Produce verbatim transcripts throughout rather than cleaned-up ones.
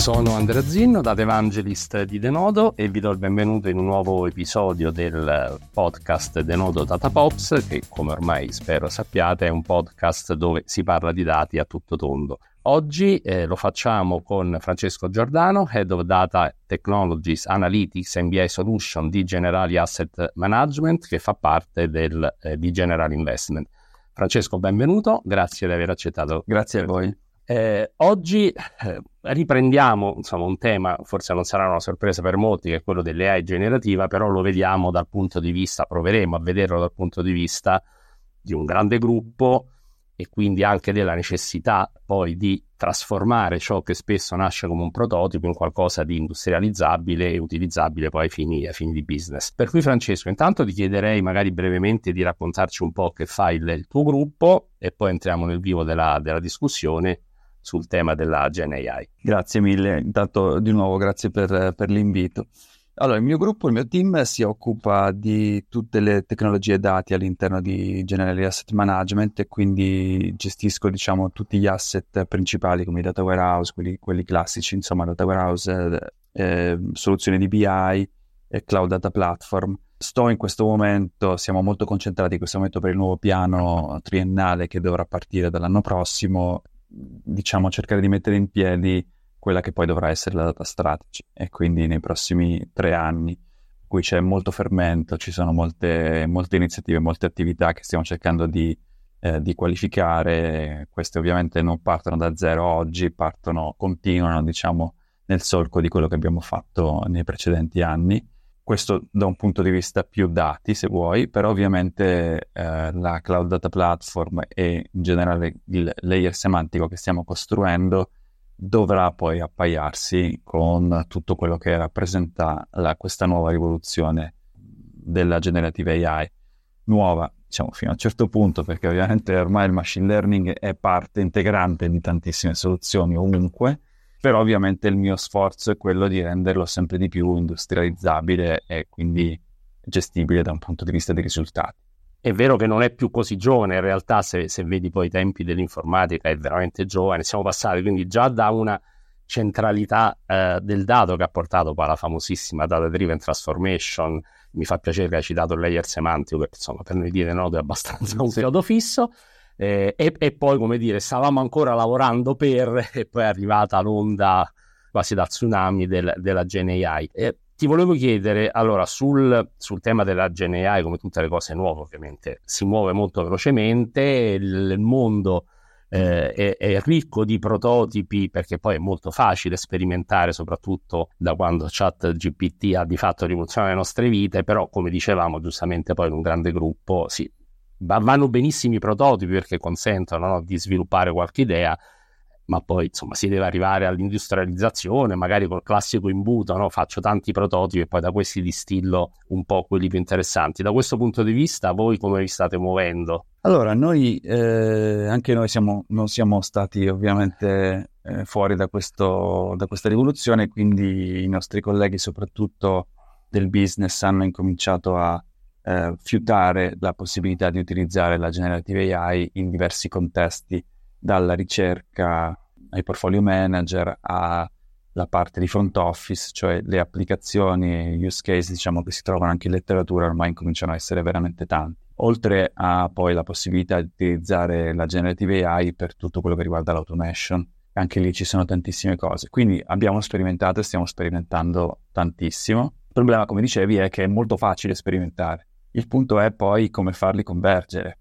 Sono Andrea Zinno, Data Evangelist di Denodo, e vi do il benvenuto in un nuovo episodio del podcast Denodo Data Pops, che come ormai spero sappiate è un podcast dove si parla di dati a tutto tondo. Oggi eh, lo facciamo con Francesco Giordano, Head of Data Technologies, Analytics and B I Solution di Generali Asset Management, che fa parte del, eh, di General Investment. Francesco, benvenuto, grazie di aver accettato. Grazie a voi. Eh, oggi eh, riprendiamo insomma un tema, forse non sarà una sorpresa per molti, che è quello dell'A I generativa, però lo vediamo dal punto di vista, proveremo a vederlo dal punto di vista di un grande gruppo e quindi anche della necessità poi di trasformare ciò che spesso nasce come un prototipo in qualcosa di industrializzabile e utilizzabile poi ai fini, ai fini di business. Per cui Francesco, intanto ti chiederei magari brevemente di raccontarci un po' che fa il, il tuo gruppo e poi entriamo nel vivo della, della discussione sul tema della Gen A I. Grazie mille, intanto di nuovo grazie per, per l'invito. Allora, il mio gruppo, il mio team si occupa di tutte le tecnologie dati all'interno di Generali Asset Management e quindi gestisco, diciamo, tutti gli asset principali come i data warehouse, quelli, quelli classici, insomma, data warehouse, eh, eh, soluzioni di B I, eh, cloud data platform. Sto in questo momento, siamo molto concentrati in questo momento per il nuovo piano triennale che dovrà partire dall'anno prossimo, diciamo cercare di mettere in piedi quella che poi dovrà essere la data strategy, e quindi nei prossimi tre anni in cui c'è molto fermento, ci sono molte, molte iniziative, molte attività che stiamo cercando di, eh, di qualificare. Queste ovviamente non partono da zero oggi, partono, continuano diciamo nel solco di quello che abbiamo fatto nei precedenti anni. Questo da un punto di vista più dati, se vuoi, però ovviamente eh, la Cloud Data Platform e in generale il layer semantico che stiamo costruendo dovrà poi appaiarsi con tutto quello che rappresenta la, questa nuova rivoluzione della generative A I. Nuova, diciamo, fino a un certo punto, perché ovviamente ormai il machine learning è parte integrante di tantissime soluzioni ovunque, però ovviamente il mio sforzo è quello di renderlo sempre di più industrializzabile e quindi gestibile da un punto di vista dei risultati. È vero che non è più così giovane, in realtà se, se vedi poi i tempi dell'informatica è veramente giovane, siamo passati quindi già da una centralità eh, del dato che ha portato poi alla famosissima data driven transformation. Mi fa piacere che hai citato il layer semantico, perché insomma per noi dire no è abbastanza un chiodo fisso. Eh, e, e poi, come dire, stavamo ancora lavorando per, e poi è arrivata l'onda quasi da tsunami del, della Gen A I. E ti volevo chiedere, allora, sul, sul tema della Gen A I, come tutte le cose nuove, ovviamente, si muove molto velocemente, il, il mondo eh, è, è ricco di prototipi, perché poi è molto facile sperimentare, soprattutto da quando ChatGPT ha di fatto rivoluzionato le nostre vite, però, come dicevamo, giustamente poi in un grande gruppo, sì, vanno benissimi i prototipi perché consentono, no, di sviluppare qualche idea, ma poi insomma si deve arrivare all'industrializzazione, magari col classico imbuto, no? Faccio tanti prototipi e poi da questi distillo un po' quelli più interessanti. Da questo punto di vista voi come vi state muovendo? Allora, noi eh, anche noi siamo, non siamo stati ovviamente eh, fuori da, questo, da questa rivoluzione, quindi i nostri colleghi soprattutto del business hanno incominciato a Uh, fiutare la possibilità di utilizzare la generative A I in diversi contesti, dalla ricerca ai portfolio manager alla parte di front office, cioè le applicazioni, use case diciamo che si trovano anche in letteratura ormai incominciano a essere veramente tanti, oltre a poi la possibilità di utilizzare la generative A I per tutto quello che riguarda l'automation. Anche lì ci sono tantissime cose, quindi abbiamo sperimentato e stiamo sperimentando tantissimo. Il problema, come dicevi, è che è molto facile sperimentare. Il punto è poi come farli convergere,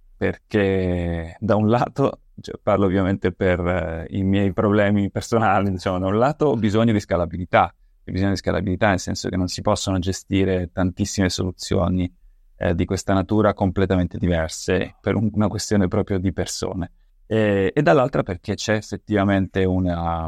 perché da un lato, cioè parlo ovviamente per eh, i miei problemi personali, diciamo, da un lato ho bisogno di scalabilità, ho bisogno di scalabilità nel senso che non si possono gestire tantissime soluzioni eh, di questa natura completamente diverse per un, una questione proprio di persone. E, e dall'altra perché c'è effettivamente una,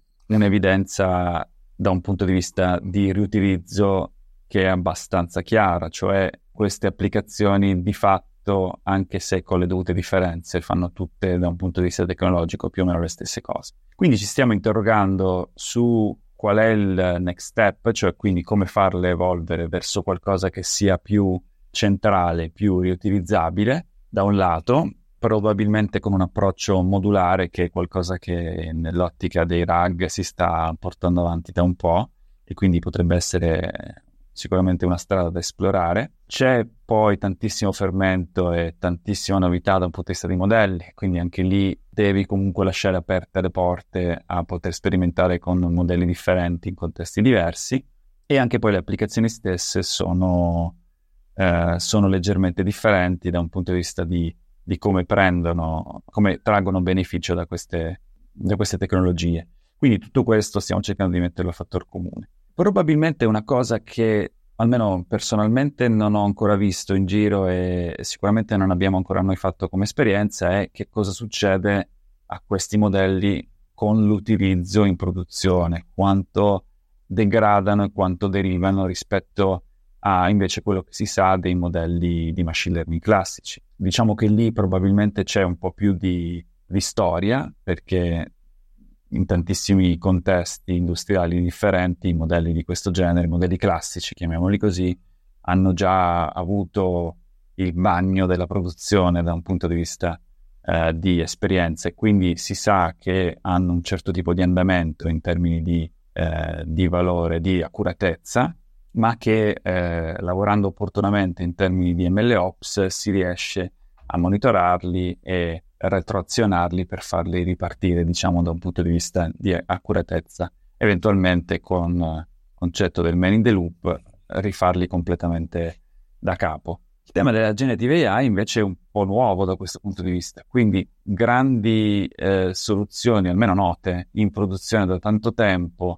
un'evidenza da un punto di vista di riutilizzo che è abbastanza chiara, cioè queste applicazioni di fatto, anche se con le dovute differenze, fanno tutte da un punto di vista tecnologico più o meno le stesse cose. Quindi ci stiamo interrogando su qual è il next step, cioè quindi come farle evolvere verso qualcosa che sia più centrale, più riutilizzabile, da un lato, probabilmente con un approccio modulare, che è qualcosa che nell'ottica dei R A G si sta portando avanti da un po', e quindi potrebbe essere sicuramente una strada da esplorare. C'è poi tantissimo fermento e tantissima novità da un punto di vista dei modelli, quindi anche lì devi comunque lasciare aperte le porte a poter sperimentare con modelli differenti in contesti diversi, e anche poi le applicazioni stesse sono, eh, sono leggermente differenti da un punto di vista di, di come prendono, come traggono beneficio da queste, da queste tecnologie. Quindi tutto questo stiamo cercando di metterlo a fattor comune. Probabilmente una cosa che almeno personalmente non ho ancora visto in giro e sicuramente non abbiamo ancora noi fatto come esperienza è che cosa succede a questi modelli con l'utilizzo in produzione, quanto degradano e quanto derivano rispetto a invece quello che si sa dei modelli di machine learning classici. Diciamo che lì probabilmente c'è un po' più di, di storia, perché in tantissimi contesti industriali differenti i modelli di questo genere, i modelli classici, chiamiamoli così, hanno già avuto il bagno della produzione da un punto di vista eh, di esperienza, e quindi si sa che hanno un certo tipo di andamento in termini di, eh, di valore, di accuratezza, ma che eh, lavorando opportunamente in termini di M L Ops si riesce a monitorarli e retroazionarli per farli ripartire, diciamo, da un punto di vista di accuratezza, eventualmente con il concetto del man in the loop rifarli completamente da capo. Il tema della generative A I invece è un po' nuovo da questo punto di vista, quindi grandi eh, soluzioni, almeno note, in produzione da tanto tempo,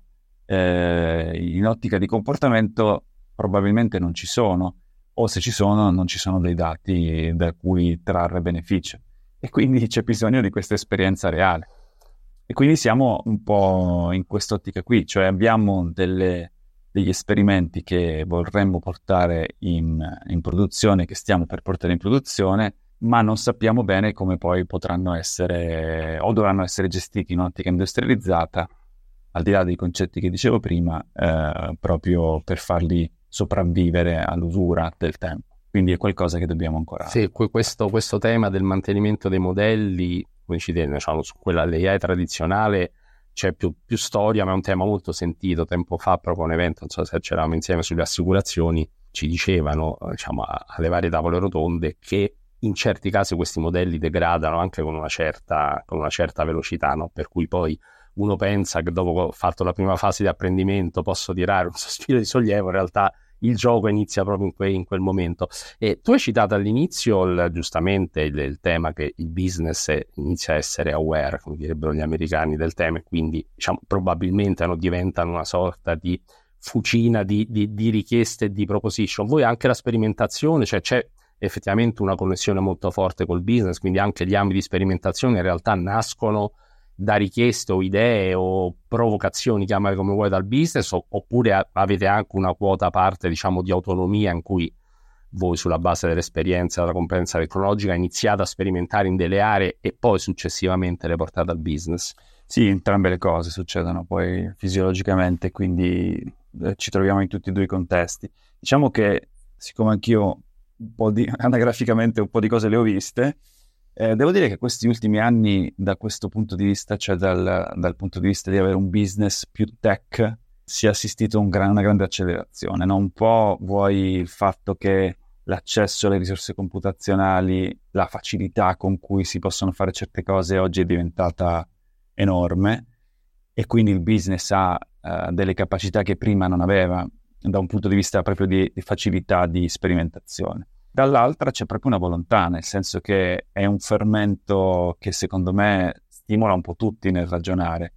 eh, in ottica di comportamento probabilmente non ci sono, o se ci sono non ci sono dei dati da cui trarre beneficio. E quindi c'è bisogno di questa esperienza reale. E quindi siamo un po' in quest'ottica qui, cioè abbiamo delle, degli esperimenti che vorremmo portare in, in produzione, che stiamo per portare in produzione, ma non sappiamo bene come poi potranno essere o dovranno essere gestiti in ottica industrializzata, al di là dei concetti che dicevo prima, eh, proprio per farli sopravvivere all'usura del tempo. Quindi è qualcosa che dobbiamo ancora... Sì, questo, questo tema del mantenimento dei modelli, come ci dice, diciamo, su quella dell'A I tradizionale c'è più, più storia, ma è un tema molto sentito. Tempo fa, proprio un evento, non so se c'eravamo insieme, sulle assicurazioni, ci dicevano, diciamo, alle varie tavole rotonde, che in certi casi questi modelli degradano anche con una certa, con una certa velocità, no? Per cui poi uno pensa che dopo che ho fatto la prima fase di apprendimento posso tirare un sospiro di sollievo, in realtà il gioco inizia proprio in, que- in quel momento. E tu hai citato all'inizio il, giustamente il, il tema che il business è, inizia a essere aware, come direbbero gli americani, del tema, e quindi diciamo, probabilmente no, diventano una sorta di fucina di, di, di richieste e di proposition. Voi anche la sperimentazione, cioè c'è effettivamente una connessione molto forte col business, quindi anche gli ambiti di sperimentazione in realtà nascono da richieste o idee o provocazioni, chiamate come vuoi, dal business, o, oppure a, avete anche una quota parte, diciamo, di autonomia in cui voi, sulla base dell'esperienza, della competenza tecnologica, iniziate a sperimentare in delle aree e poi successivamente le portate al business? Sì, entrambe le cose succedono poi fisiologicamente, quindi eh, ci troviamo in tutti e due i contesti. Diciamo che, siccome anch'io un po' di, anagraficamente un po' di cose le ho viste, Eh, devo dire che questi ultimi anni, da questo punto di vista, cioè dal, dal punto di vista di avere un business più tech, si è assistito a un gran, una grande accelerazione, no? Un po' vuoi il fatto che l'accesso alle risorse computazionali, la facilità con cui si possono fare certe cose oggi è diventata enorme, e quindi il business ha uh, delle capacità che prima non aveva, da un punto di vista proprio di, di facilità di sperimentazione. Dall'altra c'è proprio una volontà, nel senso che è un fermento che secondo me stimola un po' tutti nel ragionare,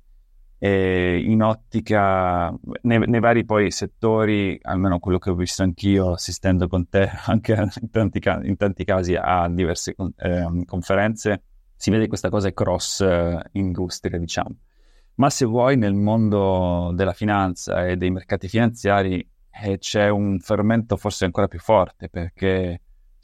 e in ottica, nei, nei vari poi settori, almeno quello che ho visto anch'io assistendo con te anche in tanti, in tanti casi a diverse eh, conferenze, si vede questa cosa cross eh, industria, diciamo. Ma se vuoi, nel mondo della finanza e dei mercati finanziari eh, c'è un fermento forse ancora più forte, perché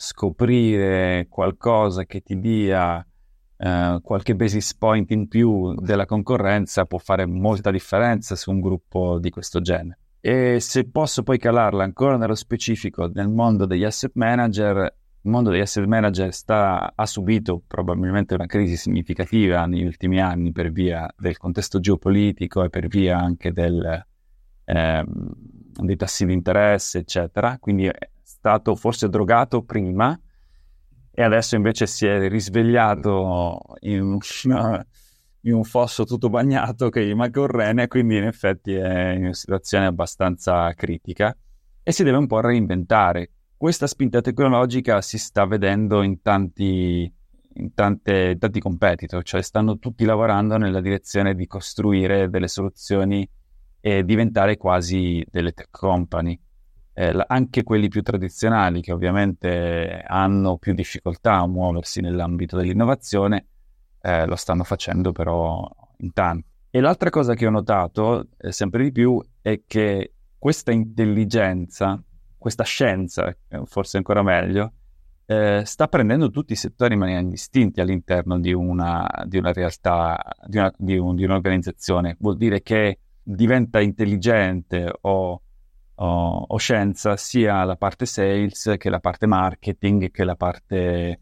scoprire qualcosa che ti dia uh, qualche basis point in più della concorrenza può fare molta differenza su un gruppo di questo genere. E se posso poi calarla ancora nello specifico nel mondo degli asset manager, il mondo degli asset manager sta, ha subito probabilmente una crisi significativa negli ultimi anni per via del contesto geopolitico e per via anche del, eh, dei tassi di interesse, eccetera. Quindi è stato forse drogato prima e adesso invece si è risvegliato in, una, in un fosso tutto bagnato che gli manca un rene, quindi in effetti è in una situazione abbastanza critica e si deve un po' reinventare. Questa spinta tecnologica si sta vedendo in tanti, in tante, tanti competitor, cioè stanno tutti lavorando nella direzione di costruire delle soluzioni e diventare quasi delle tech company. Eh, anche quelli più tradizionali, che ovviamente hanno più difficoltà a muoversi nell'ambito dell'innovazione, eh, lo stanno facendo però in tanti. E l'altra cosa che ho notato eh, sempre di più è che questa intelligenza, questa scienza, forse ancora meglio, eh, sta prendendo tutti i settori in maniera indistinta all'interno di una, di una realtà, di, una, di, un, di un'organizzazione. Vuol dire che diventa intelligente o, o, o scienza sia la parte sales che la parte marketing, che la parte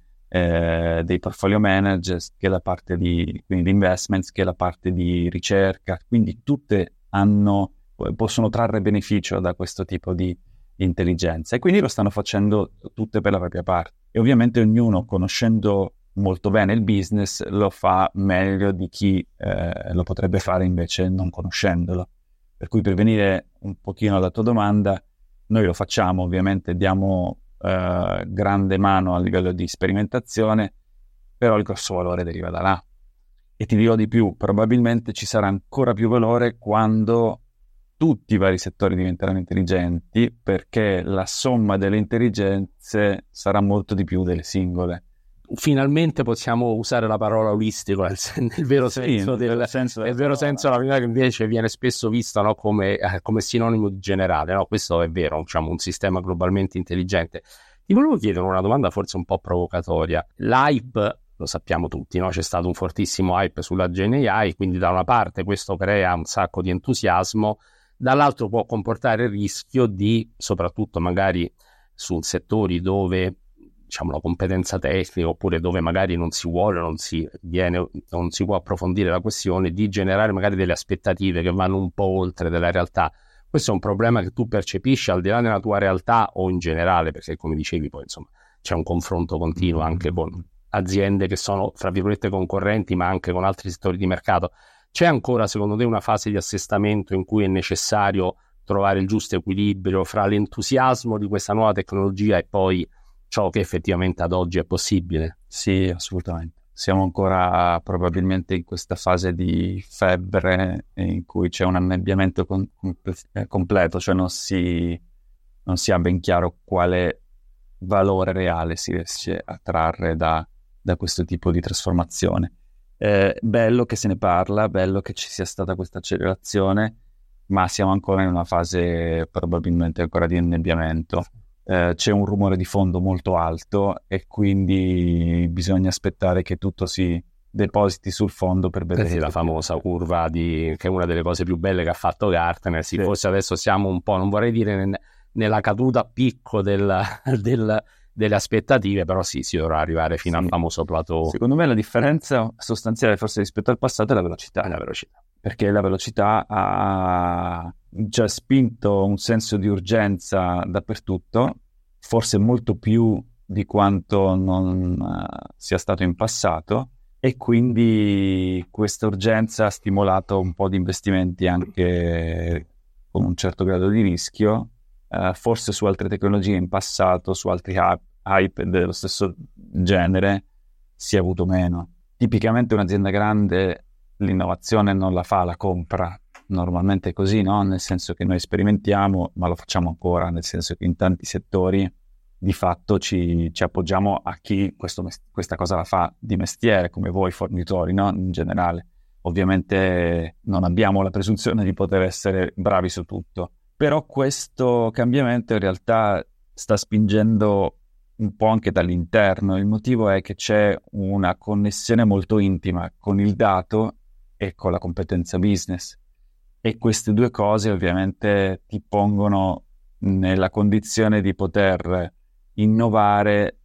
eh, dei portfolio managers, che la parte di, quindi di investments, che la parte di ricerca. Quindi tutte hanno, possono trarre beneficio da questo tipo di intelligenza e quindi lo stanno facendo tutte per la propria parte e ovviamente ognuno, conoscendo molto bene il business, lo fa meglio di chi eh, lo potrebbe fare invece non conoscendolo. Per cui, per venire un pochino alla tua domanda, noi lo facciamo, ovviamente diamo eh, grande mano a livello di sperimentazione, però il grosso valore deriva da là. E ti dirò di più, probabilmente ci sarà ancora più valore quando tutti i vari settori diventeranno intelligenti, perché la somma delle intelligenze sarà molto di più delle singole. Finalmente possiamo usare la parola olistico nel, nel vero senso, sì, del, nel senso nel vero senso della parola, che invece viene spesso vista, no, come, eh, come sinonimo di generale. No? Questo è vero, diciamo, un sistema globalmente intelligente. Ti volevo chiedere una domanda forse un po' provocatoria. L'hype, lo sappiamo tutti, no? C'è stato un fortissimo hype sulla Gen A I, quindi da una parte questo crea un sacco di entusiasmo, dall'altro può comportare il rischio di, soprattutto magari su settori dove, diciamo, la competenza tecnica, oppure dove magari non si vuole, non si viene, non si può approfondire la questione, di generare magari delle aspettative che vanno un po' oltre della realtà. Questo è un problema che tu percepisci al di là della tua realtà o in generale, perché come dicevi poi insomma c'è un confronto continuo anche con aziende che sono fra virgolette concorrenti, ma anche con altri settori di mercato. C'è ancora, secondo te, una fase di assestamento in cui è necessario trovare il giusto equilibrio fra l'entusiasmo di questa nuova tecnologia e poi ciò che effettivamente ad oggi è possibile? Sì, assolutamente. Siamo ancora probabilmente in questa fase di febbre in cui c'è un annebbiamento com- com- completo, cioè non si, non si ha ben chiaro quale valore reale si riesce a trarre da, da questo tipo di trasformazione. Eh, bello che se ne parla, bello che ci sia stata questa accelerazione, ma siamo ancora in una fase probabilmente ancora di annebbiamento. Eh, c'è un rumore di fondo molto alto e quindi bisogna aspettare che tutto si depositi sul fondo per vedere. Sì, la famosa curva di, che è una delle cose più belle che ha fatto Gartner. Sì, sì. Forse adesso siamo un po', non vorrei dire ne, nella caduta a picco del, del delle aspettative, però sì, si dovrà arrivare fino sì. al famoso plateau. Secondo me la differenza sostanziale forse rispetto al passato è la velocità. È la velocità. Perché la velocità ha già spinto un senso di urgenza dappertutto, forse molto più di quanto non uh, sia stato in passato, e quindi questa urgenza ha stimolato un po' di investimenti anche con un certo grado di rischio. Uh, forse su altre tecnologie in passato, su altri hype dello stesso genere, si è avuto meno. Tipicamente un'azienda grande l'innovazione non la fa, la compra. Normalmente è così, no? Nel senso che noi sperimentiamo, ma lo facciamo ancora, nel senso che in tanti settori di fatto ci, ci appoggiamo a chi questo, questa cosa la fa di mestiere, come voi fornitori, no? In generale. Ovviamente non abbiamo la presunzione di poter essere bravi su tutto. Però questo cambiamento in realtà sta spingendo un po' anche dall'interno. Il motivo è che c'è una connessione molto intima con il dato e con la competenza business. E queste due cose ovviamente ti pongono nella condizione di poter innovare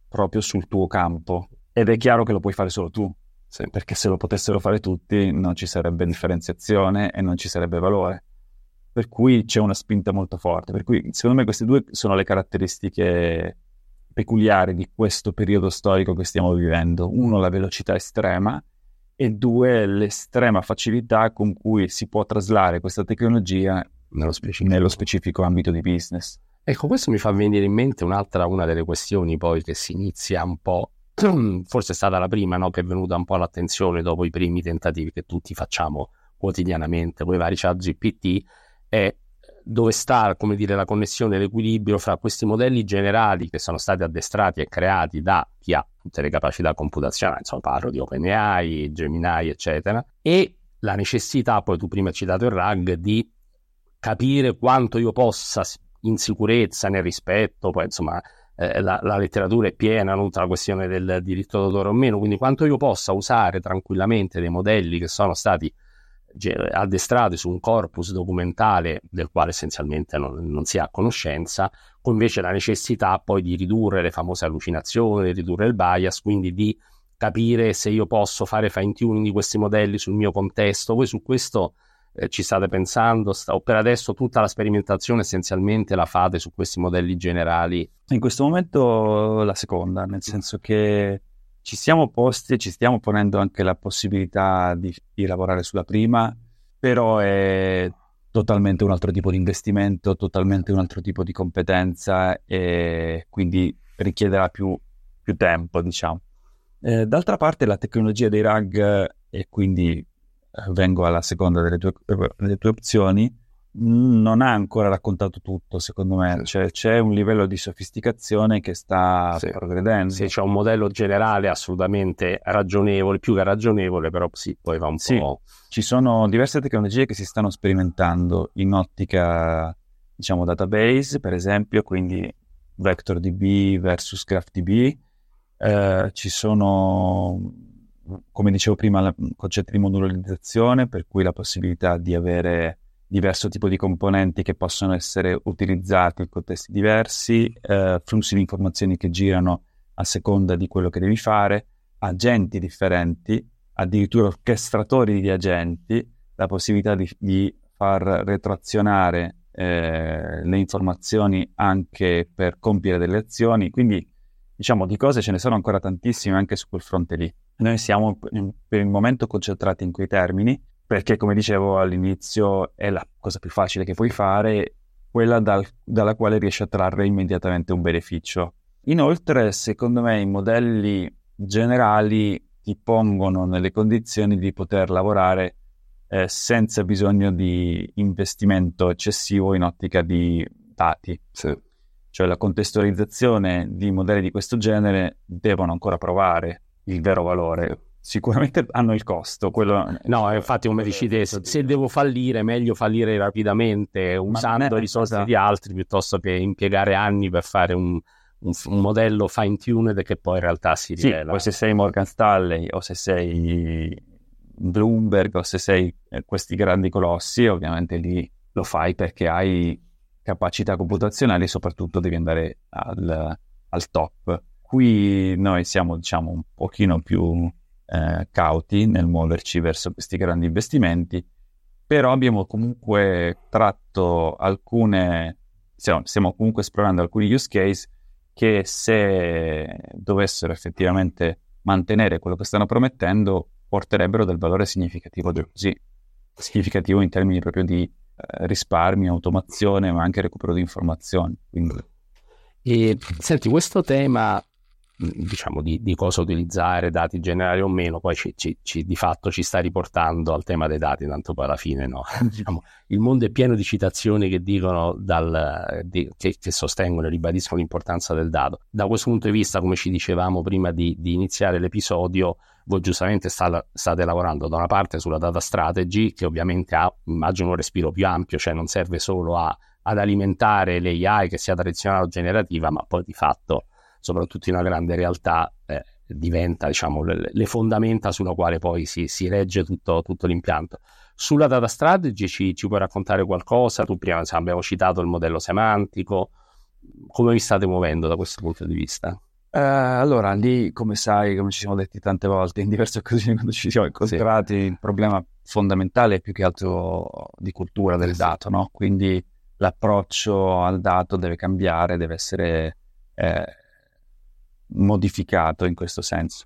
proprio sul tuo campo, ed è chiaro che lo puoi fare solo tu, sì, perché se lo potessero fare tutti non ci sarebbe differenziazione e non ci sarebbe valore, per cui c'è una spinta molto forte. Per cui secondo me queste due sono le caratteristiche peculiari di questo periodo storico che stiamo vivendo: uno, la velocità estrema, e due, l'estrema facilità con cui si può traslare questa tecnologia nello specifico, nello specifico ambito di business. Ecco, questo mi fa venire in mente un'altra, una delle questioni poi che si inizia un po', forse è stata la prima, no, che è venuta un po' all'attenzione dopo i primi tentativi che tutti facciamo quotidianamente con i vari chat G P T, è dove sta, come dire, la connessione, l'equilibrio fra questi modelli generali che sono stati addestrati e creati da chi ha tutte le capacità computazionali, insomma parlo di OpenAI, Gemini, eccetera, e la necessità, poi tu prima hai citato il R A G, di capire quanto io possa, in sicurezza, nel rispetto, poi insomma eh, la, la letteratura è piena, non tutta la questione del diritto d'autore o meno, quindi quanto io possa usare tranquillamente dei modelli che sono stati addestrati su un corpus documentale del quale essenzialmente non, non si ha conoscenza, con invece la necessità poi di ridurre le famose allucinazioni, di ridurre il bias, quindi di capire se io posso fare fine tuning di questi modelli sul mio contesto. Voi su questo eh, ci state pensando, sta, o per adesso tutta la sperimentazione essenzialmente la fate su questi modelli generali? In questo momento la seconda, nel senso che ci siamo posti e ci stiamo ponendo anche la possibilità di, di lavorare sulla prima, però è totalmente un altro tipo di investimento, totalmente un altro tipo di competenza, e quindi richiederà più, più tempo, diciamo. Eh, d'altra parte la tecnologia dei R A G, e quindi eh, vengo alla seconda delle tue, delle tue opzioni, non ha ancora raccontato tutto, secondo me. Cioè, c'è un livello di sofisticazione che sta sì. progredendo. Sì, c'è un modello generale assolutamente ragionevole, più che ragionevole, però sì, poi va un sì, po'... Ci sono diverse tecnologie che si stanno sperimentando in ottica, diciamo, database, per esempio, quindi VectorDB versus GraphDB. Eh, ci sono, come dicevo prima, il concetto di modularizzazione, per cui la possibilità di avere diverso tipo di componenti che possono essere utilizzati in contesti diversi, eh, flussi di informazioni che girano a seconda di quello che devi fare, agenti differenti, addirittura orchestratori di agenti, la possibilità di, di far retroazionare eh, le informazioni anche per compiere delle azioni. Quindi, diciamo, di cose ce ne sono ancora tantissime anche su quel fronte lì. Noi siamo per il momento concentrati in quei termini, perché, come dicevo all'inizio, è la cosa più facile che puoi fare, quella dal, dalla quale riesci a trarre immediatamente un beneficio. Inoltre, secondo me, i modelli generali ti pongono nelle condizioni di poter lavorare eh, senza bisogno di investimento eccessivo in ottica di dati. Sì. Cioè, la contestualizzazione di modelli di questo genere devono ancora provare il vero valore. Sicuramente hanno il costo, quello... No, infatti, come dici te, se devo fallire, meglio fallire rapidamente usando le risorse cosa... di altri piuttosto che impiegare anni per fare un, un, un modello fine-tuned che poi in realtà si rivela. Sì, poi se sei Morgan Stanley o se sei Bloomberg o se sei questi grandi colossi, ovviamente lì lo fai perché hai capacità computazionali e soprattutto devi andare al, al top. Qui noi siamo, diciamo, un pochino più... Eh, cauti nel muoverci verso questi grandi investimenti, però abbiamo comunque tratto alcune, stiamo, stiamo comunque esplorando alcuni use case che, se dovessero effettivamente mantenere quello che stanno promettendo, porterebbero del valore significativo, sì, significativo in termini proprio di eh, risparmio, automazione, ma anche recupero di informazioni. Quindi... E senti, questo tema, diciamo, di, di cosa utilizzare, dati generali o meno, poi ci, ci, ci, di fatto ci sta riportando al tema dei dati, tanto poi alla fine no. Diciamo, il mondo è pieno di citazioni che dicono dal, di, che, che sostengono e ribadiscono l'importanza del dato. Da questo punto di vista, come ci dicevamo prima di, di iniziare l'episodio, voi giustamente sta, state lavorando da una parte sulla data strategy, che ovviamente ha, immagino, un respiro più ampio, cioè non serve solo a, ad alimentare l'A I, che sia tradizionale o generativa, ma poi di fatto, soprattutto in una grande realtà, eh, diventa, diciamo, le, le fondamenta sulla quale poi si, si regge tutto, tutto l'impianto. Sulla data strategy ci, ci puoi raccontare qualcosa? Tu prima, insomma, abbiamo citato il modello semantico, come vi state muovendo da questo punto di vista? Uh, allora, lì, come sai, come ci siamo detti tante volte in diverse occasioni quando ci siamo incontrati, sì. Il problema fondamentale è più che altro di cultura del sì. dato, no? Quindi l'approccio al dato deve cambiare, deve essere eh, modificato in questo senso.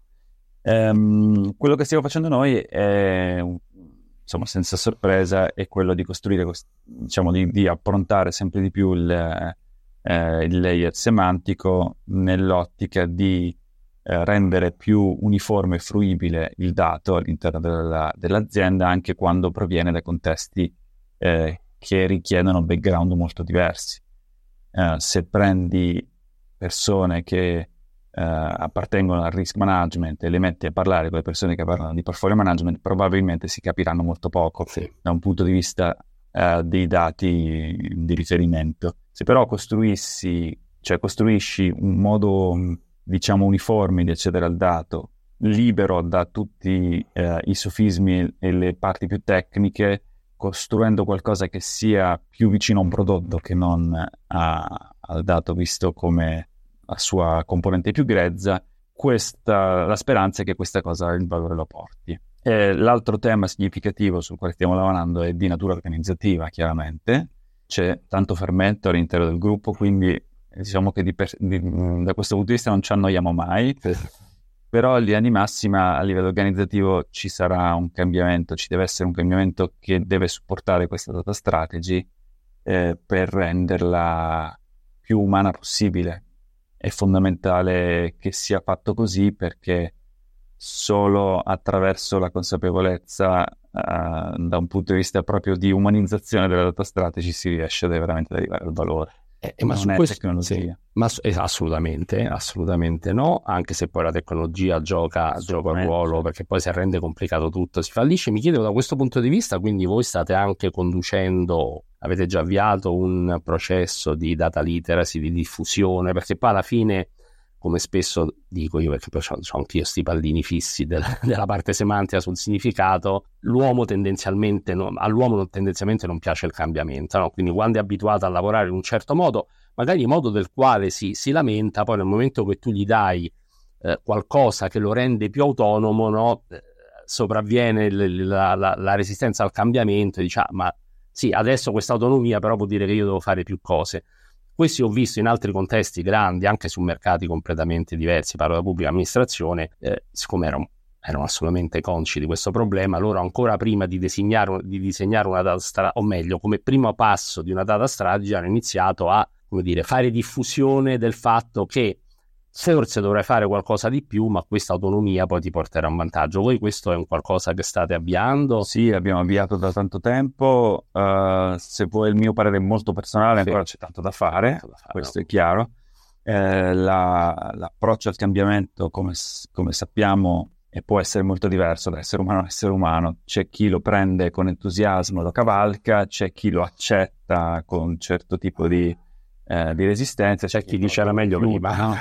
Um, quello che stiamo facendo noi è, insomma, senza sorpresa, è quello di costruire, diciamo, di, di approntare sempre di più il Eh, il layer semantico nell'ottica di eh, rendere più uniforme e fruibile il dato all'interno della, dell'azienda, anche quando proviene da contesti eh, che richiedono background molto diversi. Eh, se prendi persone che eh, appartengono al risk management e le metti a parlare con le persone che parlano di portfolio management, probabilmente si capiranno molto poco, sì. Da un punto di vista Uh, dei dati di riferimento. Se però costruissi, cioè costruisci un modo, diciamo, uniforme di accedere al dato, libero da tutti uh, i sofismi e le parti più tecniche, costruendo qualcosa che sia più vicino a un prodotto che non a, al dato visto come la sua componente più grezza, questa, la speranza è che questa cosa il valore lo porti. Eh, l'altro tema significativo sul quale stiamo lavorando è di natura organizzativa, chiaramente. C'è tanto fermento all'interno del gruppo, quindi diciamo che di per, di, da questo punto di vista non ci annoiamo mai, però in linea di massima a livello organizzativo ci sarà un cambiamento, ci deve essere un cambiamento che deve supportare questa data strategy eh, per renderla più umana possibile. È fondamentale che sia fatto così, perché solo attraverso la consapevolezza uh, da un punto di vista proprio di umanizzazione della data strategy si riesce veramente ad arrivare al valore. Eh, ma non su è questo, tecnologia. Sì, ma su, eh, assolutamente, assolutamente no, anche se poi la tecnologia gioca, gioca un ruolo, perché poi si rende complicato tutto, si fallisce. Mi chiedevo da questo punto di vista, quindi voi state anche conducendo, avete già avviato un processo di data literacy, di diffusione, perché poi alla fine, come spesso dico io, perché poi ho anch'io sti pallini fissi della, della parte semantica sul significato, l'uomo tendenzialmente, no, all'uomo non, tendenzialmente non piace il cambiamento, no? Quindi quando è abituato a lavorare in un certo modo, magari in modo del quale si, si lamenta, poi nel momento che tu gli dai eh, qualcosa che lo rende più autonomo, no? eh, sopravviene l- la, la, la resistenza al cambiamento e dice, ah, ma sì, adesso questa autonomia però vuol dire che io devo fare più cose. Questi ho visto in altri contesti grandi, anche su mercati completamente diversi, parlo della pubblica amministrazione, eh, siccome erano, erano assolutamente consci di questo problema, loro ancora prima di disegnare, di disegnare una data strategy, o meglio, come primo passo di una data strategy, hanno iniziato a, come dire, fare diffusione del fatto che forse dovrai fare qualcosa di più, ma questa autonomia poi ti porterà un vantaggio. Voi questo è un qualcosa che state avviando? Sì, abbiamo avviato da tanto tempo. Uh, se vuoi il mio parere molto personale, sì, ancora c'è tanto da fare, tanto da fare questo no? È chiaro. Eh, la, l'approccio al cambiamento, come, come sappiamo, e può essere molto diverso da essere umano a essere umano. C'è chi lo prende con entusiasmo, lo cavalca, c'è chi lo accetta con un certo tipo di Eh, di resistenza, c'è chi dice era meglio prima, no?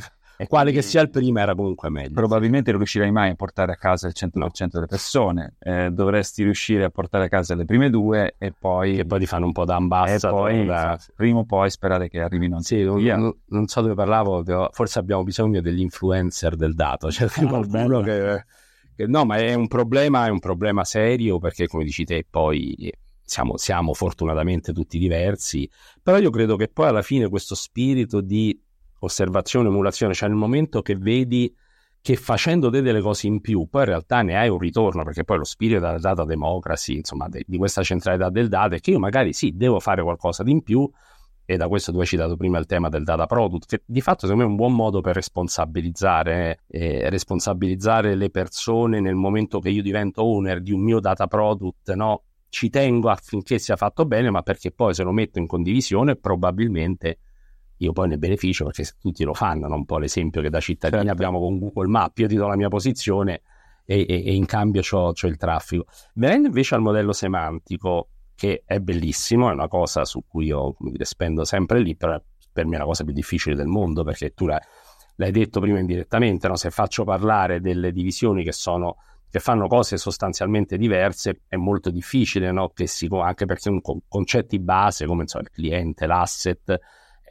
E quale che sia il prima era comunque meglio. Probabilmente non riuscirai mai a portare a casa il cento per cento no. delle persone, eh, dovresti riuscire a portare a casa le prime due e poi che poi ti fanno un po' da ambassador, e poi da... prima o poi sperare che arrivino sì, non, non, non so dove parlavo, forse abbiamo bisogno degli influencer del dato, cioè qualcuno che, che no, ma è un problema, è un problema serio, perché come dici te poi Siamo, siamo fortunatamente tutti diversi, però io credo che poi alla fine questo spirito di osservazione, emulazione, cioè nel momento che vedi che facendo te delle cose in più, poi in realtà ne hai un ritorno, perché poi lo spirito della data democracy, insomma, de, di questa centralità del dato, è che io magari sì, devo fare qualcosa di in più, e da questo tu hai citato prima il tema del data product, che di fatto secondo me è un buon modo per responsabilizzare, eh, responsabilizzare le persone nel momento che io divento owner di un mio data product, no? Ci tengo affinché sia fatto bene, ma perché poi se lo metto in condivisione probabilmente io poi ne beneficio, perché tutti lo fanno, no? Un po' l'esempio che da cittadini certo. abbiamo con Google Maps, io ti do la mia posizione e, e, e in cambio c'ho, c'ho il traffico. Venendo invece al modello semantico, che è bellissimo, è una cosa su cui io, come dire, spendo sempre lì, però per me è la cosa più difficile del mondo, perché tu l'hai, l'hai detto prima indirettamente, no? Se faccio parlare delle divisioni che sono che fanno cose sostanzialmente diverse, è molto difficile, no? Che si, anche perché sono concetti base come insomma, il cliente, l'asset,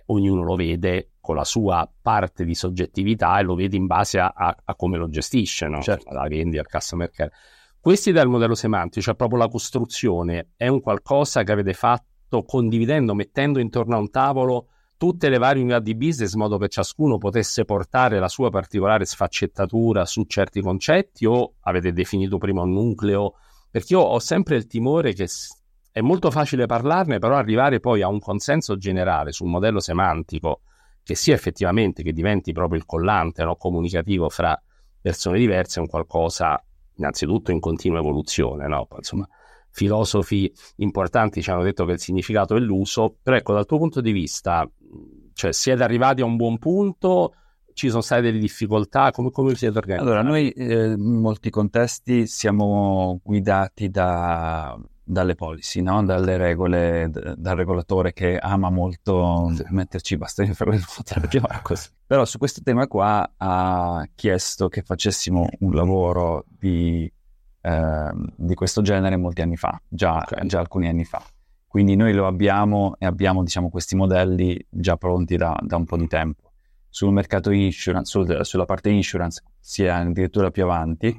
ognuno lo vede con la sua parte di soggettività e lo vede in base a, a, a come lo gestisce, no? Certo. La vendita, il customer care. Questa idea del modello semantico, cioè proprio la costruzione, è un qualcosa che avete fatto condividendo, mettendo intorno a un tavolo tutte le varie unità di business in modo che ciascuno potesse portare la sua particolare sfaccettatura su certi concetti, o avete definito prima un nucleo? Perché io ho sempre il timore che è molto facile parlarne, però arrivare poi a un consenso generale sul modello semantico che sia effettivamente, che diventi proprio il collante, no, comunicativo fra persone diverse, è un qualcosa innanzitutto in continua evoluzione, no? Insomma, filosofi importanti ci hanno detto che il significato è l'uso, però ecco, dal tuo punto di vista, cioè, siete arrivati a un buon punto? Ci sono state delle difficoltà? Come, come siete organizzati? Allora, noi eh, in molti contesti siamo guidati da, dalle policy, no? Dalle regole, d- dal regolatore che ama molto metterci i bastoni fra le ruote, così. Però su questo tema qua ha chiesto che facessimo un lavoro di, eh, di questo genere molti anni fa, già, Okay. già alcuni anni fa. Quindi noi lo abbiamo e abbiamo, diciamo, questi modelli già pronti da, da un po' di tempo. Sul mercato insurance, sul, sulla parte insurance si è addirittura più avanti,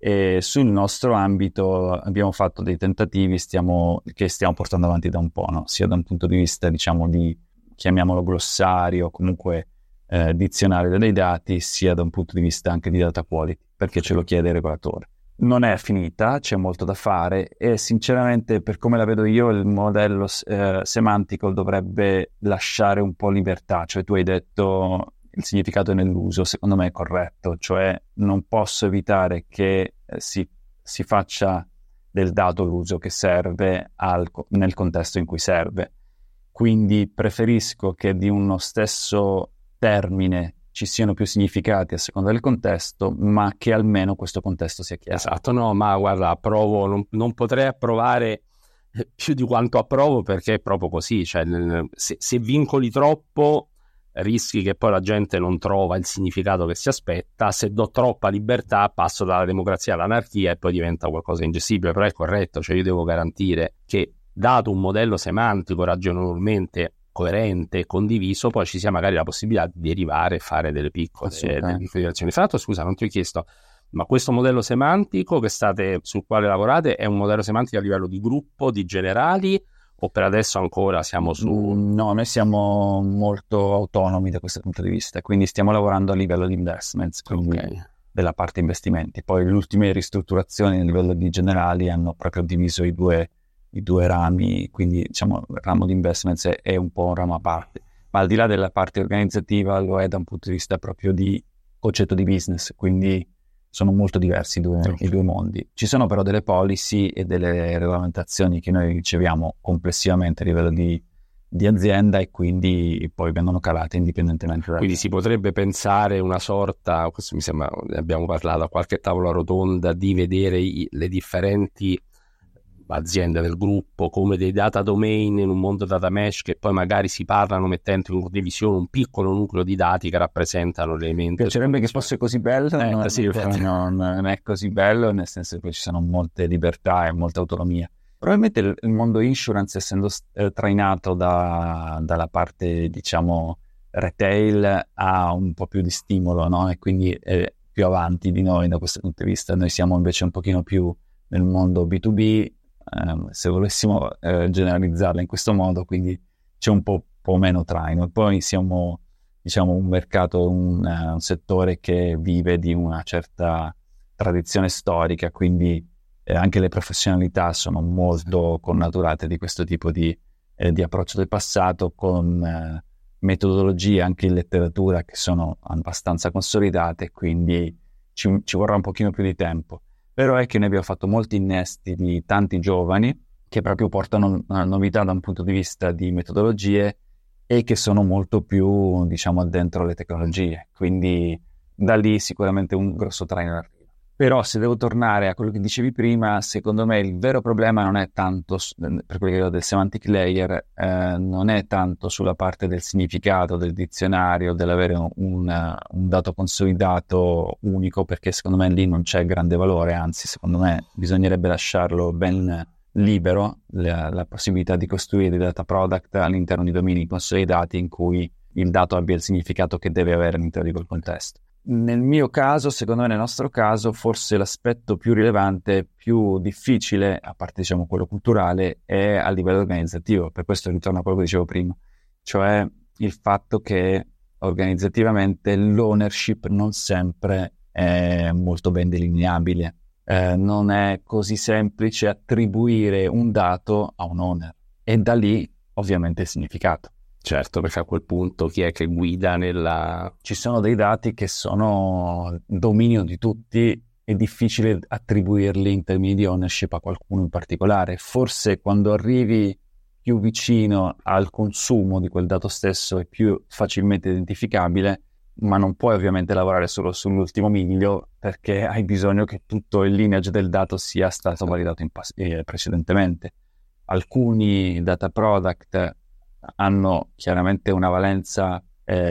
e sul nostro ambito abbiamo fatto dei tentativi stiamo, che stiamo portando avanti da un po', no? Sia da un punto di vista, diciamo, di, chiamiamolo glossario, comunque eh, dizionario dei dati, sia da un punto di vista anche di data quality, perché ce lo chiede il regolatore. Non è finita, c'è molto da fare, e sinceramente, per come la vedo io, il modello eh, semantico dovrebbe lasciare un po' libertà. Cioè, tu hai detto il significato è nell'uso, secondo me è corretto, cioè non posso evitare che eh, si, si faccia del dato l'uso che serve al, nel contesto in cui serve. Quindi preferisco che di uno stesso termine ci siano più significati a seconda del contesto, ma che almeno questo contesto sia chiaro. Esatto, no, ma guarda, approvo, non, non potrei approvare più di quanto approvo, perché è proprio così, cioè se, se vincoli troppo rischi che poi la gente non trova il significato che si aspetta. Se do troppa libertà passo dalla democrazia all'anarchia e poi diventa qualcosa di ingestibile. Però è corretto, cioè io devo garantire che, dato un modello semantico ragionevolmente coerente e condiviso, poi ci sia magari la possibilità di derivare e fare delle piccole configurazioni. Fra l'altro, scusa, non ti ho chiesto, ma questo modello semantico che state, sul quale lavorate, è un modello semantico a livello di gruppo, di generali, o per adesso ancora siamo su... No, noi siamo molto autonomi da questo punto di vista, quindi stiamo lavorando a livello di investments, quindi Okay. della parte investimenti. Poi le ultime ristrutturazioni a livello di generali hanno proprio diviso i due, i due rami, quindi diciamo il ramo di investments è, è un po' un ramo a parte, ma al di là della parte organizzativa lo è da un punto di vista proprio di concetto di business, quindi sono molto diversi i due, Okay. i due mondi. Ci sono però delle policy e delle regolamentazioni che noi riceviamo complessivamente a livello di, di azienda, e quindi poi vengono calate indipendentemente da... Quindi si potrebbe pensare una sorta, questo mi sembra, ne abbiamo parlato a qualche tavola rotonda, di vedere i, le differenti aziende del gruppo come dei data domain in un mondo data mesh, che poi magari si parlano mettendo in condivisione un piccolo nucleo di dati che rappresentano l'elemento. Mi piacerebbe che fosse così bello, Eh, non, sì, non, non è così bello, nel senso che poi ci sono molte libertà e molta autonomia. Probabilmente il, il mondo insurance, essendo eh, trainato da, dalla parte, diciamo, retail, ha un po' più di stimolo, no? E quindi è più avanti di noi da questo punto di vista. Noi siamo invece un pochino più nel mondo B due B, ehm, se volessimo eh, generalizzarla in questo modo, quindi c'è un po', po' meno traino. E poi siamo, diciamo, un mercato, un, uh, un settore che vive di una certa tradizione storica, quindi eh, anche le professionalità sono molto connaturate di questo tipo di, eh, di approccio del passato, con eh, metodologie anche in letteratura che sono abbastanza consolidate, quindi ci, ci vorrà un pochino più di tempo. Però è che noi abbiamo fatto molti innesti di tanti giovani che proprio portano una novità da un punto di vista di metodologie e che sono molto più, diciamo, dentro le tecnologie, quindi da lì sicuramente un grosso traino arriva. Però se devo tornare a quello che dicevi prima, secondo me il vero problema non è tanto, per quello del semantic layer, eh, non è tanto sulla parte del significato, del dizionario, dell'avere un, un dato consolidato unico, perché secondo me lì non c'è grande valore, anzi secondo me bisognerebbe lasciarlo ben libero la, la possibilità di costruire dei data product all'interno di domini consolidati in cui il dato abbia il significato che deve avere all'interno di quel contesto. Nel mio caso, secondo me nel nostro caso, forse l'aspetto più rilevante, più difficile, a parte diciamo quello culturale, è a livello organizzativo. Per questo ritorno a quello che dicevo prima, cioè il fatto che organizzativamente l'ownership non sempre è molto ben delineabile. Eh, non è così semplice attribuire un dato a un owner, e da lì ovviamente il significato. Certo, perché a quel punto chi è che guida nella... Ci sono dei dati che sono dominio di tutti, è difficile attribuirli in termini di ownership a qualcuno in particolare. Forse quando arrivi più vicino al consumo di quel dato stesso è più facilmente identificabile, ma non puoi ovviamente lavorare solo sull'ultimo miglio, perché hai bisogno che tutto il lineage del dato sia stato validato in pas- eh, precedentemente. Alcuni data product hanno chiaramente una valenza eh,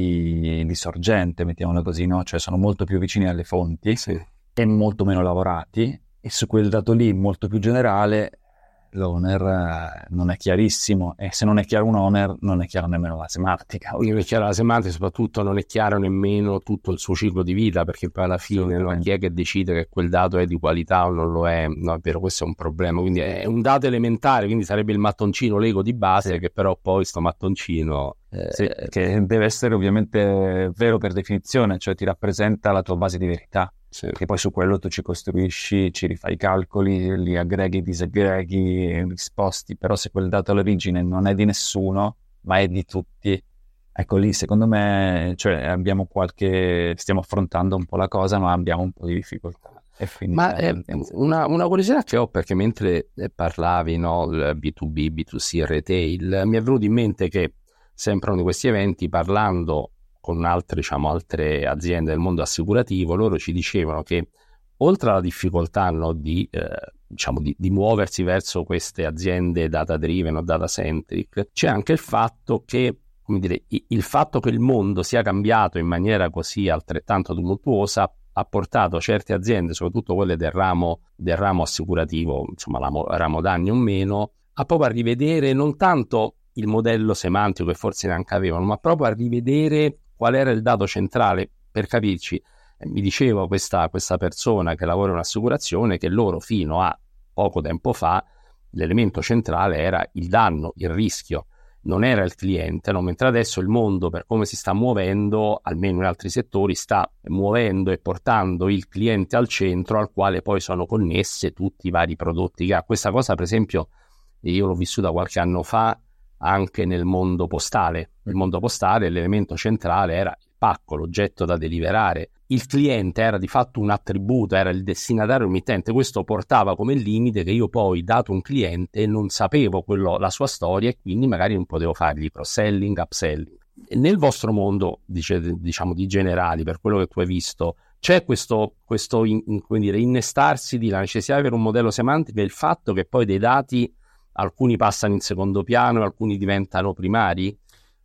di, di sorgente, mettiamola così, no? Cioè sono molto più vicini alle fonti, sì, e molto meno lavorati, e su quel dato lì molto più generale l'owner eh, non è chiarissimo, e se non è chiaro un owner non è chiaro nemmeno la semantica. Non è chiara la semantica, soprattutto non è chiaro nemmeno tutto il suo ciclo di vita, perché poi alla fine no, chi è che decide che quel dato è di qualità o non lo è? No, è vero, questo è un problema, quindi è un dato elementare, quindi sarebbe il mattoncino Lego di base, sì, che però poi sto mattoncino... Eh, sì, che deve essere ovviamente vero per definizione, cioè ti rappresenta la tua base di verità. Sì. Che poi su quello tu ci costruisci, ci rifai i calcoli, li aggreghi, disaggreghi, li sposti, però se quel dato all'origine non è di nessuno, ma è di tutti, ecco lì secondo me, cioè abbiamo qualche, stiamo affrontando un po' la cosa, ma abbiamo un po' di difficoltà. E ma eh, una, una curiosità che ho, perché mentre parlavi, no, il B due B, B due C, retail, mi è venuto in mente che sempre uno di questi eventi, parlando con altre, diciamo, altre aziende del mondo assicurativo, loro ci dicevano che oltre alla difficoltà, no, di, eh, diciamo, di, di muoversi verso queste aziende data driven o data centric, c'è anche il fatto che, come dire, il fatto che il mondo sia cambiato in maniera così altrettanto tumultuosa ha portato certe aziende, soprattutto quelle del ramo, del ramo assicurativo, insomma la, ramo danni o meno, a proprio a rivedere non tanto il modello semantico che forse neanche avevano, ma proprio a rivedere qual era il dato centrale. Per capirci, eh, mi diceva questa, questa persona che lavora in un'assicurazione che loro fino a poco tempo fa l'elemento centrale era il danno, il rischio, non era il cliente, no? Mentre adesso il mondo, per come si sta muovendo, almeno in altri settori, sta muovendo e portando il cliente al centro, al quale poi sono connesse tutti i vari prodotti che ha. Questa cosa, per esempio, io l'ho vissuta qualche anno fa anche nel mondo postale. Nel mondo postale l'elemento centrale era il pacco, l'oggetto da deliverare. Il cliente era di fatto un attributo, era il destinatario, il mittente. Questo portava come limite che io poi, dato un cliente, non sapevo quello, la sua storia, e quindi magari non potevo fargli cross-selling, upselling. E nel vostro mondo, dice, diciamo di generali, per quello che tu hai visto, c'è questo, questo in, in, come dire, innestarsi di la necessità di avere un modello semantico e il fatto che poi dei dati alcuni passano in secondo piano e alcuni diventano primari?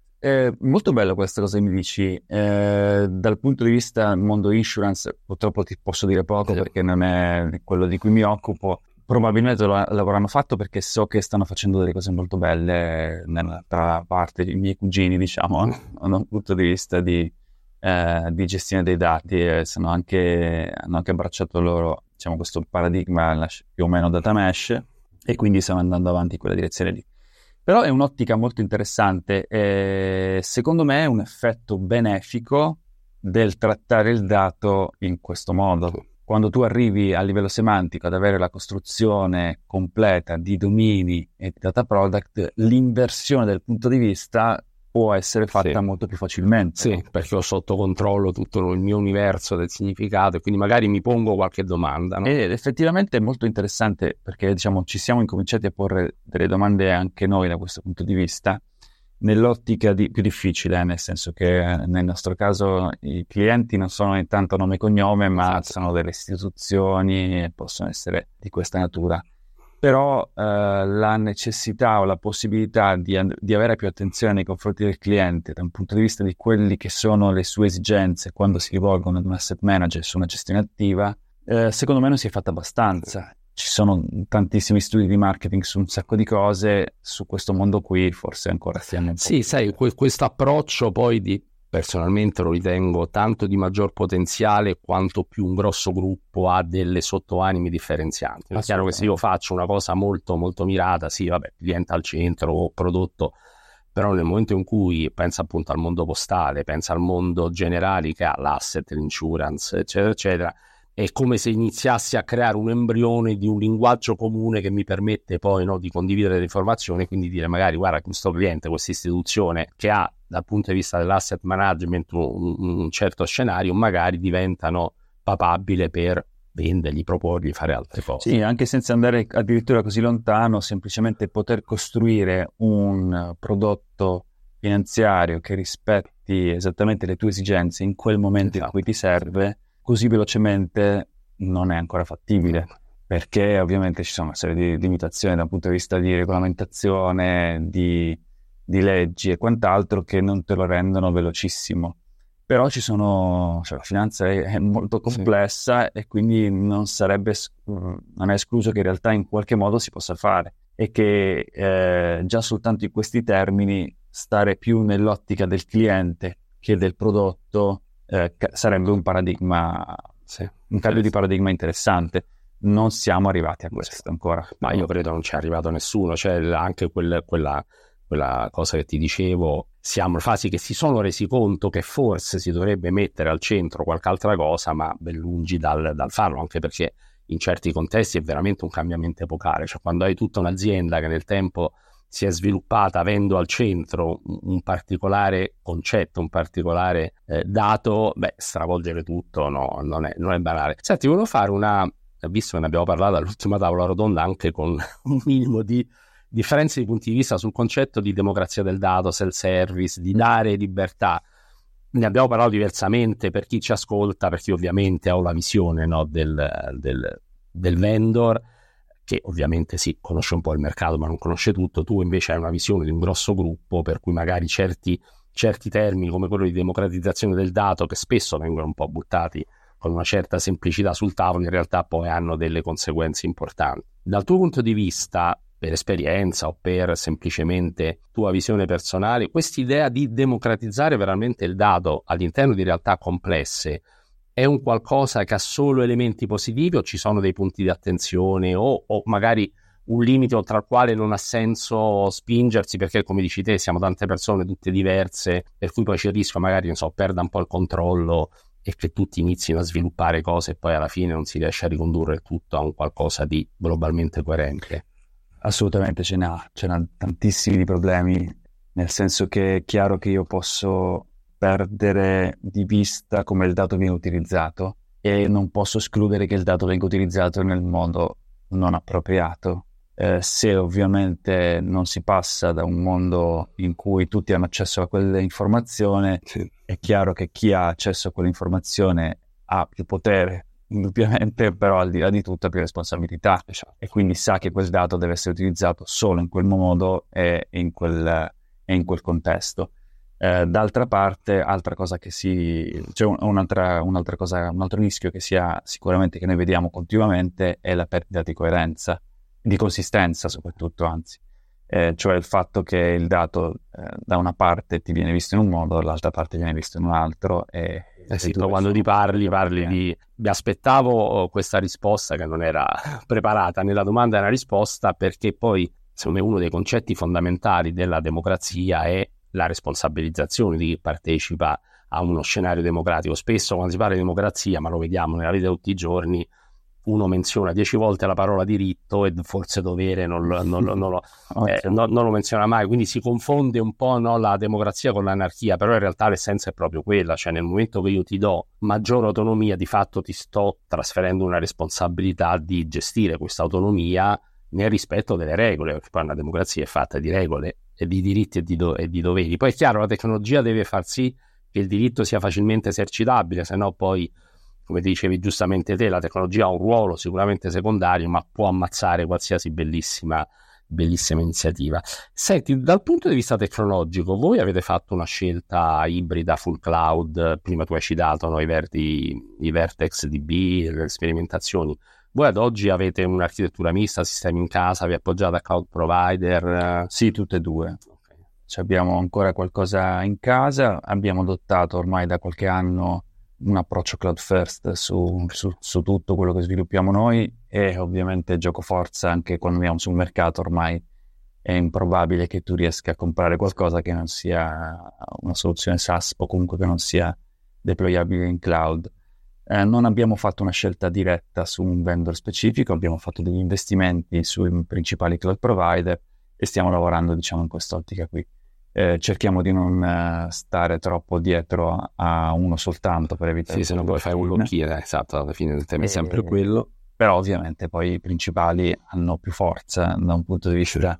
È molto bello questa cosa che mi dici. Eh, dal punto di vista del mondo insurance, purtroppo ti posso dire poco, perché non è quello di cui mi occupo. Probabilmente lo, l'avranno fatto perché so che stanno facendo delle cose molto belle dall'altra parte, i miei cugini, diciamo, da un punto di vista di, eh, di gestione dei dati, e sono anche, hanno anche abbracciato loro, diciamo, questo paradigma più o meno data mesh, e quindi stiamo andando avanti in quella direzione lì. Però è un'ottica molto interessante, e secondo me è un effetto benefico del trattare il dato in questo modo. Quando tu arrivi a livello semantico ad avere la costruzione completa di domini e di data product, l'inversione del punto di vista può essere fatta sì. molto più facilmente. Sì, perché ho sotto controllo tutto il mio universo del significato, e quindi magari mi pongo qualche domanda, no? Ed effettivamente è molto interessante, perché diciamo ci siamo incominciati a porre delle domande anche noi da questo punto di vista, nell'ottica di, più difficile, nel senso che nel nostro caso i clienti non sono intanto nome e cognome, ma esatto. sono delle istituzioni e possono essere di questa natura. Però eh, la necessità o la possibilità di, di avere più attenzione nei confronti del cliente da un punto di vista di quelli che sono le sue esigenze quando si rivolgono ad un asset manager su una gestione attiva, eh, secondo me non si è fatta abbastanza. ci sono tantissimi studi di marketing su un sacco di cose, su questo mondo qui forse ancora stiamo un po'. Sì, sai, que- questo approccio poi di, personalmente lo ritengo tanto di maggior potenziale quanto più un grosso gruppo ha delle sottoanimi differenzianti. È chiaro che se io faccio una cosa molto molto mirata, sì, vabbè, cliente al centro o prodotto, però nel momento in cui pensa appunto al mondo postale, pensa al mondo generale che ha l'asset, l'insurance, eccetera, eccetera, è come se iniziassi a creare un embrione di un linguaggio comune che mi permette poi, no, di condividere le informazioni, quindi dire magari guarda questo cliente, questa istituzione che ha dal punto di vista dell'asset management un, un certo scenario, magari diventano papabile per vendergli, proporgli, fare altre cose. Sì, anche senza andare addirittura così lontano, semplicemente poter costruire un prodotto finanziario che rispetti esattamente le tue esigenze in quel momento esatto. in cui ti serve, così velocemente non è ancora fattibile, perché ovviamente ci sono una serie di limitazioni dal punto di vista di regolamentazione, di, di leggi e quant'altro che non te lo rendono velocissimo. Però ci sono, cioè la finanza è, è molto complessa sì. e quindi non sarebbe, non è escluso che in realtà in qualche modo si possa fare e che eh, già soltanto in questi termini stare più nell'ottica del cliente che del prodotto eh, sarebbe un paradigma, sì, un cambio di paradigma interessante. Non siamo arrivati a questo ancora. Ma io credo non ci è arrivato nessuno, cioè anche quel, quella... quella cosa che ti dicevo, siamo fasi che si sono resi conto che forse si dovrebbe mettere al centro qualche altra cosa, ma ben lungi dal, dal farlo, anche perché in certi contesti è veramente un cambiamento epocale, cioè quando hai tutta un'azienda che nel tempo si è sviluppata avendo al centro un, un particolare concetto, un particolare eh, dato, beh, stravolgere tutto no, non, è, non è banale. Senti, volevo fare una, visto che ne abbiamo parlato all'ultima tavola rotonda anche con un minimo di differenze di punti di vista sul concetto di democrazia del dato, self-service, di dare libertà. Ne abbiamo parlato diversamente per chi ci ascolta, perché ovviamente ho la visione no, del, del, del vendor, che ovviamente sì, conosce un po' il mercato ma non conosce tutto. Tu invece hai una visione di un grosso gruppo, per cui magari certi, certi termini come quello di democratizzazione del dato, che spesso vengono un po' buttati con una certa semplicità sul tavolo, in realtà poi hanno delle conseguenze importanti. Dal tuo punto di vista, per esperienza o per semplicemente tua visione personale, quest'idea di democratizzare veramente il dato all'interno di realtà complesse è un qualcosa che ha solo elementi positivi o ci sono dei punti di attenzione o, o magari un limite oltre al quale non ha senso spingersi perché, come dici te, siamo tante persone tutte diverse, per cui poi c'è il rischio magari, non so, perda un po' il controllo e che tutti inizino a sviluppare cose e poi alla fine non si riesce a ricondurre tutto a un qualcosa di globalmente coerente? Assolutamente ce n'ha, ce n'ha tantissimi di problemi, nel senso che è chiaro che io posso perdere di vista come il dato viene utilizzato e non posso escludere che il dato venga utilizzato nel modo non appropriato. Eh, se ovviamente non si passa da un mondo in cui tutti hanno accesso a quell'informazione, sì. È chiaro che chi ha accesso a quell'informazione ha più potere, indubbiamente, però al di là di tutto ha più responsabilità, esatto. E quindi sa che quel dato deve essere utilizzato solo in quel modo e in quel, e in quel contesto. Eh, d'altra parte, altra cosa che si c'è cioè un'altra, un'altra cosa, un altro rischio che si ha sicuramente, che noi vediamo continuamente, è la perdita di coerenza, di consistenza soprattutto, anzi, eh, cioè il fatto che il dato eh, da una parte ti viene visto in un modo, dall'altra parte viene visto in un altro e Eh sì, quando ti parli, parli di... Mi aspettavo questa risposta che non era preparata nella domanda e nella risposta, perché poi, secondo me, uno dei concetti fondamentali della democrazia è la responsabilizzazione di chi partecipa a uno scenario democratico. Spesso quando si parla di democrazia, ma lo vediamo nella vita di tutti i giorni, uno menziona dieci volte la parola diritto e forse dovere non lo, non lo, non lo, okay. eh, non, non lo menziona mai, quindi si confonde un po', no, la democrazia con l'anarchia, però in realtà l'essenza è proprio quella, cioè nel momento che io ti do maggiore autonomia, di fatto ti sto trasferendo una responsabilità di gestire questa autonomia nel rispetto delle regole, perché poi una democrazia è fatta di regole e di diritti e di, do- e di doveri. Poi è chiaro, la tecnologia deve far sì che il diritto sia facilmente esercitabile, se no poi, come dicevi giustamente te, la tecnologia ha un ruolo sicuramente secondario, ma può ammazzare qualsiasi bellissima, bellissima iniziativa. Senti, dal punto di vista tecnologico, voi avete fatto una scelta ibrida full cloud, prima tu hai citato no, i, verti, i Vertex D B, le sperimentazioni. Voi ad oggi avete un'architettura mista, sistemi in casa, vi appoggiate a cloud provider? Sì, tutte e due. Okay. Cioè abbiamo ancora qualcosa in casa, abbiamo adottato ormai da qualche anno un approccio cloud first su, su, su tutto quello che sviluppiamo noi, e ovviamente gioco forza anche quando andiamo sul mercato. Ormai è improbabile che tu riesca a comprare qualcosa che non sia una soluzione SaaS o comunque che non sia deployabile in cloud. Eh, non abbiamo fatto una scelta diretta su un vendor specifico, abbiamo fatto degli investimenti sui principali cloud provider e stiamo lavorando, diciamo, in quest'ottica qui. Eh, cerchiamo di non uh, stare troppo dietro a, a uno soltanto per evitare... Sì, se non puoi fare un locchino, esatto, alla fine del tema è sempre e, quello. Però ovviamente poi i principali hanno più forza da un punto di vista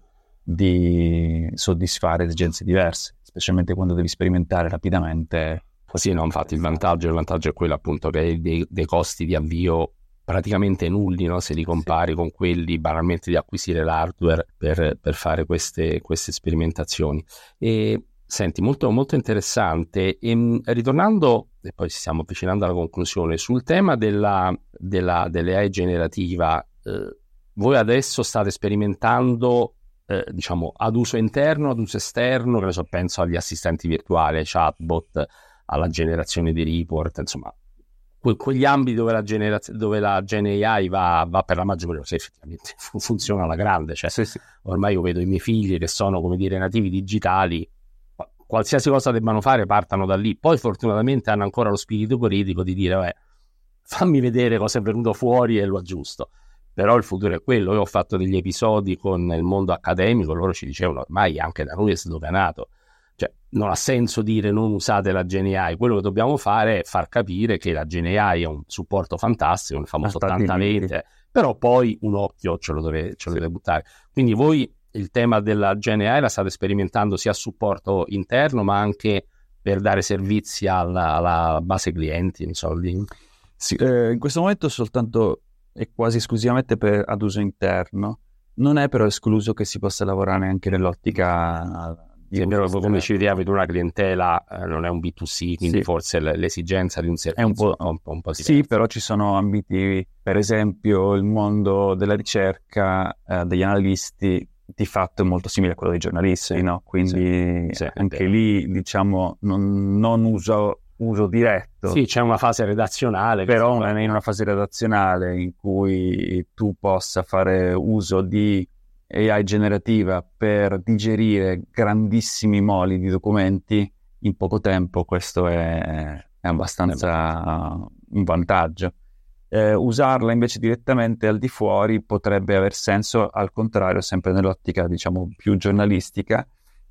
di soddisfare esigenze diverse, specialmente quando devi sperimentare rapidamente. Sì, no, infatti il vantaggio, il vantaggio è quello appunto che hai dei, dei costi di avvio praticamente nulli, no? Se li compari sì. con quelli banalmente di acquisire l'hardware per, per fare queste, queste sperimentazioni. E senti, molto, molto interessante. E, ritornando, e poi ci stiamo avvicinando alla conclusione, sul tema della, della, dell'A I generativa, eh, voi adesso state sperimentando eh, diciamo ad uso interno, ad uso esterno, che ne so, penso agli assistenti virtuali, ai chatbot, alla generazione di report, insomma que- quegli ambiti dove la, generaz- dove la Gen A I va, va per la maggior parte, effettivamente funziona alla grande, cioè sì, sì. Ormai io vedo i miei figli che sono, come dire, nativi digitali, qualsiasi cosa debbano fare partano da lì, poi fortunatamente hanno ancora lo spirito critico di dire vabbè, fammi vedere cosa è venuto fuori e lo aggiusto. Però il futuro è quello. Io ho fatto degli episodi con il mondo accademico, loro ci dicevano ormai anche da noi è sdoganato. Cioè, non ha senso dire non usate la Gen A I, quello che dobbiamo fare è far capire che la Gen A I è un supporto fantastico, il famoso ottanta venti, però poi un occhio ce lo dovete, ce lo dovete buttare. Quindi voi il tema della Gen A I la state sperimentando sia a supporto interno, ma anche per dare servizi alla, alla base clienti, non so, lì. Sì, eh, in questo momento soltanto e quasi esclusivamente per, ad uso interno. Non è però escluso che si possa lavorare anche nell'ottica... Sì, è vero, come ci vedi, avete una clientela, eh, non è un B due C, quindi sì. Forse l- l'esigenza di un servizio è un po', un po', un po' diverso. Sì, però ci sono ambiti, per esempio il mondo della ricerca, eh, degli analisti, di fatto è molto simile a quello dei giornalisti, sì, no? Quindi sì, sì, anche lì, diciamo, non, non uso... uso diretto. Sì, c'è una fase redazionale. Però non è in una fase redazionale in cui tu possa fare uso di A I generativa per digerire grandissimi moli di documenti in poco tempo. Questo è, è abbastanza uh, un vantaggio. Eh, usarla invece direttamente al di fuori potrebbe aver senso, al contrario, sempre nell'ottica, diciamo, più giornalistica,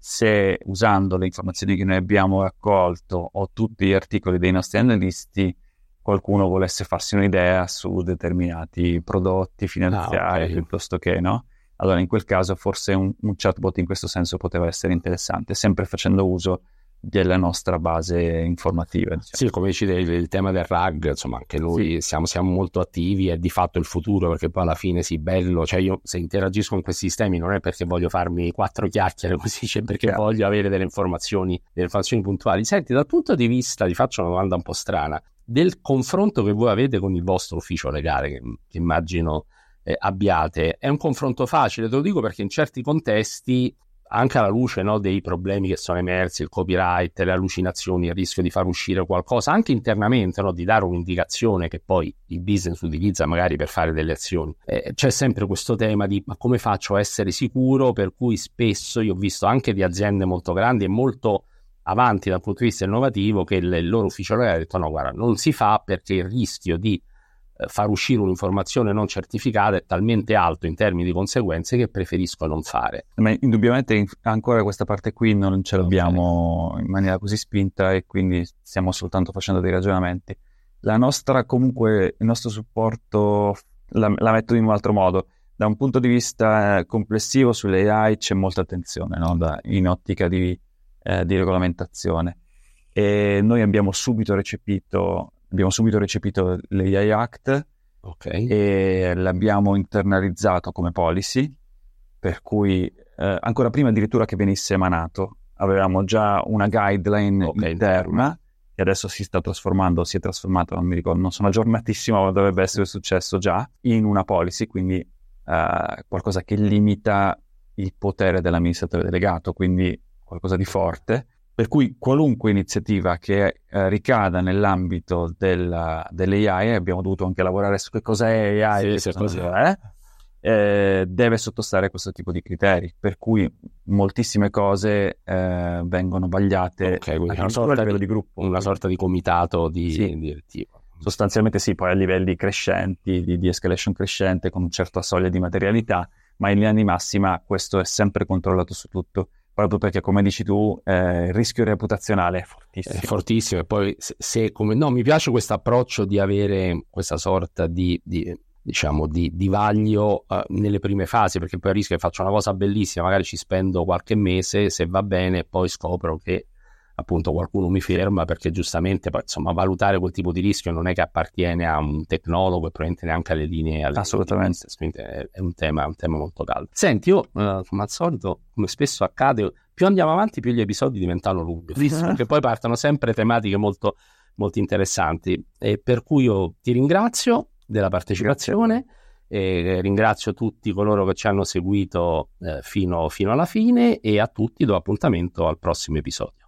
se usando le informazioni che noi abbiamo raccolto o tutti gli articoli dei nostri analisti qualcuno volesse farsi un'idea su determinati prodotti finanziari, ah, okay. piuttosto che no, allora in quel caso forse un, un chatbot in questo senso poteva essere interessante, sempre facendo uso della nostra base informativa, diciamo. Sì, come dici, il, il tema del R A G, insomma, anche noi sì. siamo, siamo molto attivi, è di fatto il futuro, perché poi alla fine sì, bello, cioè io se interagisco con questi sistemi non è perché voglio farmi quattro chiacchiere così, cioè perché yeah. voglio avere delle informazioni, delle informazioni puntuali. Senti, dal punto di vista, ti faccio una domanda un po' strana, del confronto che voi avete con il vostro ufficio legale, che, che immagino eh, abbiate, è un confronto facile, te lo dico perché in certi contesti, anche alla luce, no, dei problemi che sono emersi, il copyright, le allucinazioni, il rischio di far uscire qualcosa, anche internamente, no, di dare un'indicazione che poi il business utilizza magari per fare delle azioni. Eh, c'è sempre questo tema di ma come faccio a essere sicuro, per cui spesso io ho visto anche di aziende molto grandi e molto avanti dal punto di vista innovativo che il, il loro ufficio legale ha detto no, guarda, non si fa perché il rischio di far uscire un'informazione non certificata è talmente alto in termini di conseguenze che preferisco non fare. Ma indubbiamente ancora questa parte qui non ce l'abbiamo okay. in maniera così spinta e quindi stiamo soltanto facendo dei ragionamenti. La nostra comunque, il nostro supporto la, la metto in un altro modo. Da un punto di vista complessivo sulle A I c'è molta attenzione, no? da, in ottica di, eh, di regolamentazione, e noi abbiamo subito recepito Abbiamo subito recepito l'A I Act okay. e l'abbiamo internalizzato come policy, per cui eh, ancora prima addirittura che venisse emanato avevamo già una guideline okay. interna che adesso si sta trasformando, si è trasformato, non mi ricordo, non sono aggiornatissimo, ma dovrebbe essere successo già, in una policy, quindi uh, qualcosa che limita il potere dell'amministratore delegato, quindi qualcosa di forte, per cui qualunque iniziativa che uh, ricada nell'ambito della, dell'A I, abbiamo dovuto anche lavorare su che cos'è A I, sì, che cosa è, eh, deve sottostare a questo tipo di criteri, per cui moltissime cose eh, vengono vagliate okay, quindi a una sorta livello di, di gruppo. una sorta di comitato di, sì, direttivo. Sostanzialmente sì, poi a livelli crescenti, di, di escalation crescente, con una certa soglia di materialità, ma in linea di massima questo è sempre controllato su tutto, proprio perché, come dici tu, eh, il rischio reputazionale è fortissimo. È fortissimo, e poi se, se come no, mi piace questo approccio di avere questa sorta di, di diciamo di, di vaglio uh, nelle prime fasi, perché poi rischio che faccio una cosa bellissima, magari ci spendo qualche mese, se va bene poi scopro che appunto qualcuno mi ferma, perché giustamente poi, insomma, valutare quel tipo di rischio non è che appartiene a un tecnologo e probabilmente neanche alle linee, alle assolutamente linee, quindi è, è un tema, un tema molto caldo. Senti, io uh, come al solito, come spesso accade, più andiamo avanti più gli episodi diventano lunghi, perché poi partono sempre tematiche molto, molto interessanti, e per cui io ti ringrazio della partecipazione e ringrazio tutti coloro che ci hanno seguito eh, fino, fino alla fine, e a tutti do appuntamento al prossimo episodio.